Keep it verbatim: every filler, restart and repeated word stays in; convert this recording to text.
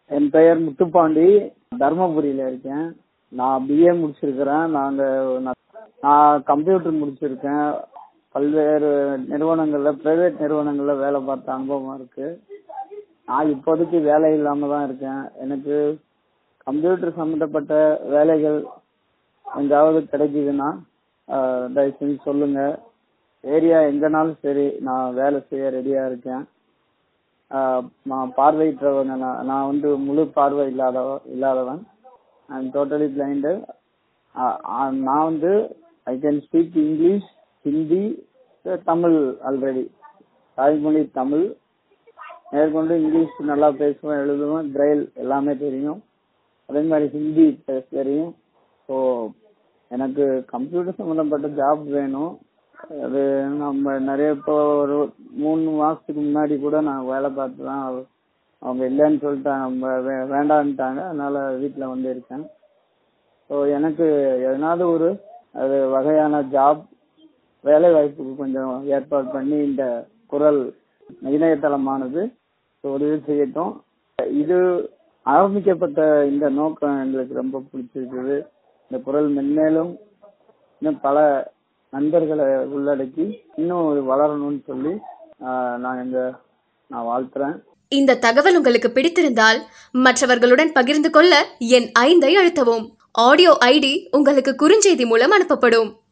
என் பெயர் முத்துப்பாண்டி, தர்மபுரியில இருக்கேன். நான் பிஏ முடிச்சிருக்கிறேன். நாங்க நான் கம்ப்யூட்டர் முடிச்சிருக்கேன். பல்வேறு நிறுவனங்கள்ல பிரைவேட் நிறுவனங்கள்ல வேலை பார்த்த அனுபவம் இருக்கு. நான் இப்போதைக்கு வேலை இல்லாம தான் இருக்கேன். எனக்கு கம்ப்யூட்டர் சம்பந்தப்பட்ட வேலைகள் எங்காவது கிடைக்குதுன்னா தயவு செஞ்சு சொல்லுங்க. ஏரியா எங்கனாலும் சரி, நான் வேலை செய்ய ரெடியா இருக்கேன். நான் பார்வையற்றவன். நான் வந்து முழு பார்வை இல்லாத இல்லாதவன். I am totally blind. நான் வந்து I can speak English, Hindi, Tamil. Already தாய்மொழி தமிழ். மேற்கொண்டு இங்கிலீஷ் நல்லா பேசுவேன், எழுதுவேன், பிரெயில் எல்லாமே தெரியும். அதே மாதிரி ஹிந்தி பேச தெரியும். ஸோ எனக்கு கம்ப்யூட்டர் சம்மந்தப்பட்ட ஜாப் வேணும். அது நம்ம நிறைய இப்போ ஒரு மூணு மாசத்துக்கு முன்னாடி கூட நான் வேலை பார்த்து தான் அவங்க இல்லைன்னு சொல்லிட்டாங்க, நம்ம வேண்டான்ட்டாங்க. அதனால வீட்டில் வந்து இருக்கேன். ஸோ எனக்கு எதனாவது ஒரு அது வகையான ஜாப் வேலை வாய்ப்புக்கு கொஞ்சம் ஏற்பாடு பண்ணி இந்த குரல் இணையதளமானது உதவி செய்யட்டும். இது ஆரம்பிக்கப்பட்ட இந்த நோக்கம் எங்களுக்கு ரொம்ப பிடிச்சிருக்குது. இந்த குரல் மென்மேலும் இன்னும் பல நண்பர்களை உள்ளடக்கி இன்னும் வளரணும்னு சொல்லி நான் எங்க நான் வாழ்த்துறேன். இந்த தகவல் உங்களுக்கு பிடித்திருந்தால் மற்றவர்களுடன் பகிர்ந்து கொள்ள என் ஐந்தை அழுத்தவும். ஆடியோ ஐடி உங்களுக்கு குறுஞ்செய்தி மூலம் அனுப்பப்படும்.